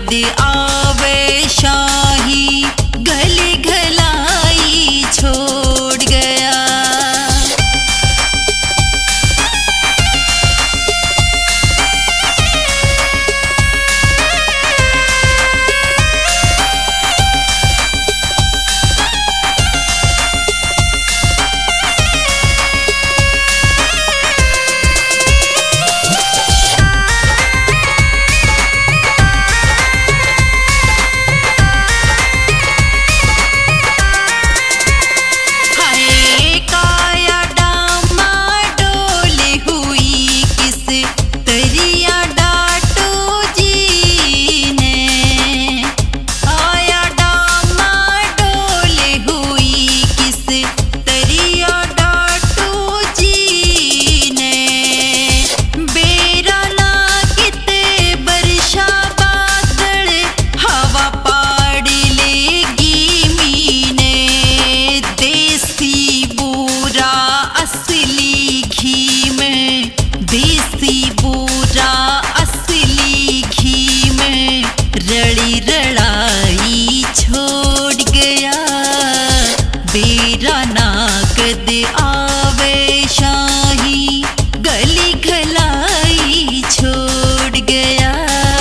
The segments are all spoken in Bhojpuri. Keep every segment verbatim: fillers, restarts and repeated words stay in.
कद आवे शाही, गली गलाई छोड़ गया। देसी बूरा असली घी में रड़ी रड़ाई छोड़ गया। बेरा ना कद आवे शाही, गली गलाई छोड़ गया।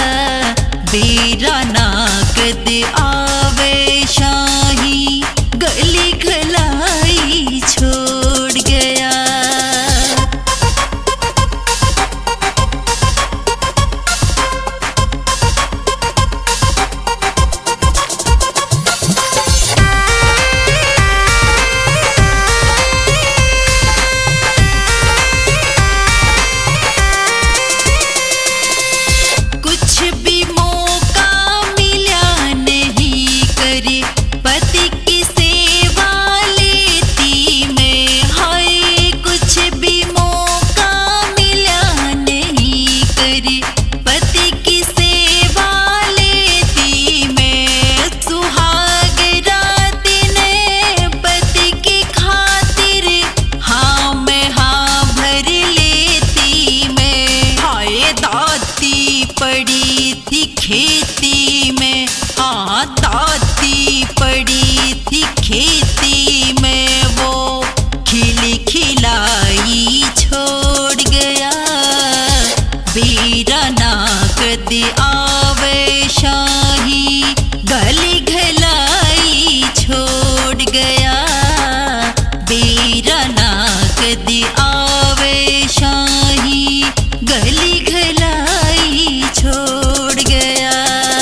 बेरा ना कद आवे शाही, गली गलाई छोड़ गया। पड़ी थी खेती में, हाँ दाती पड़ी थी खेती में, वो खिली खिलाई छोड़ गया। बेरा ना कद आवे शाही, गली गलाई छोड़ गया। बेरा ना कद आवे शाही, गली गलाई छोड़ गया।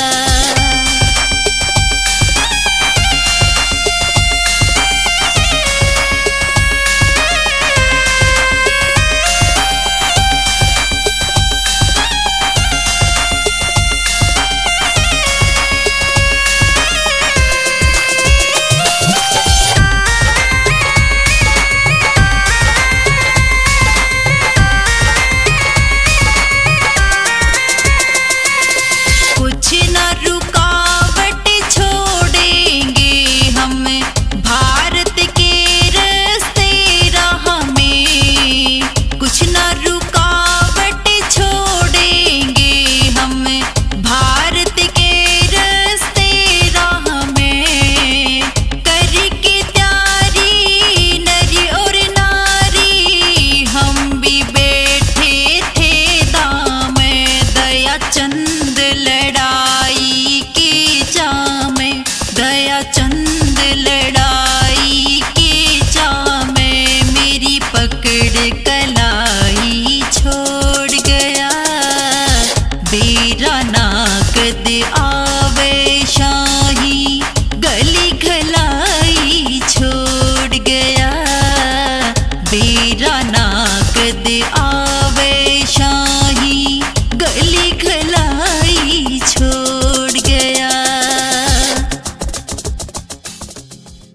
चंद लड़ाई की जामे, दया चंद लड़ाई की जामे, मेरी पकड़ कलाई छोड़ गया। बेरा ना कद आवे शाही, गली गलाई छोड़ गया। बेरा ना कद आ